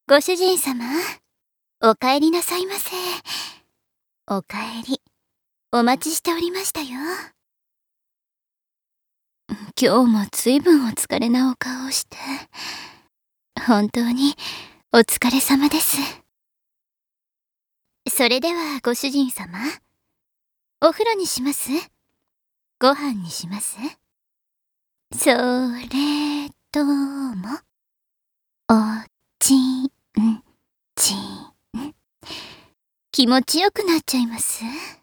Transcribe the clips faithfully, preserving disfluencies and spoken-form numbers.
ご主人様、お帰りなさいませ。お帰り、お待ちしておりましたよ。今日もずいぶんお疲れなお顔をして、本当にお疲れ様です。それではご主人様、お風呂にします？ご飯にします？それとも、おちんちん。気持ちよくなっちゃいます？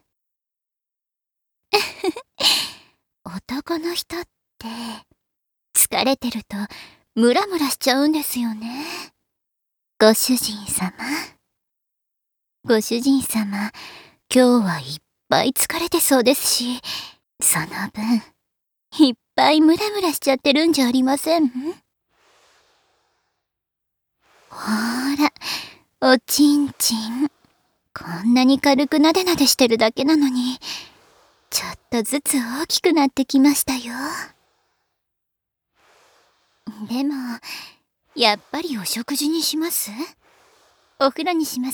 男の人って疲れてるとムラムラしちゃうんですよね。ご主人様。ご主人様、今日はいっぱい疲れてそうですし、その分、いっぱいムラムラしちゃってるんじゃありません？ほーら、おちんちん。こんなに軽くなでなでしてるだけなのに、ちょっとずつ大きくなってきましたよ。でも、やっぱりお食事にします？お風呂にします？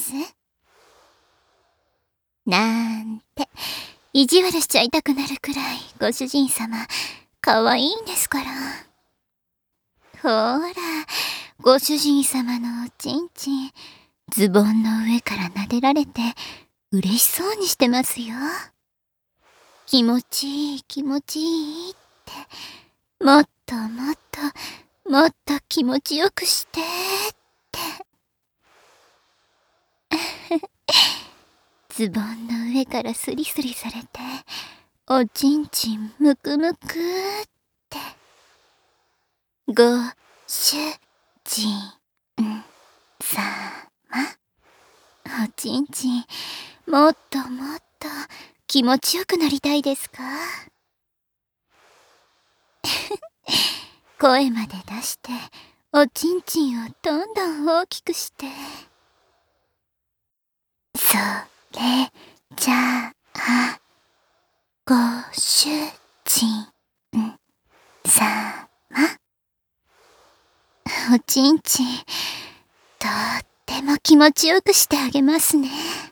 なんて、意地悪しちゃいたくなるくらい、ご主人様、可愛いんですから。ほーら、ご主人様のおちんちん、ズボンの上から撫でられて、嬉しそうにしてますよ。気持ちいい、気持ちいいって、もっともっと、もっと気持ちよくしてって。ズボンの上からスリスリされて、おちんちんむくむくって。ご主人様。おちんちん、もっともっと気持ちよくなりたいですか？声まで出して、おちんちんをどんどん大きくして。それじゃあ、ご主人様。おちんちん、とっても気持ちよくしてあげますね。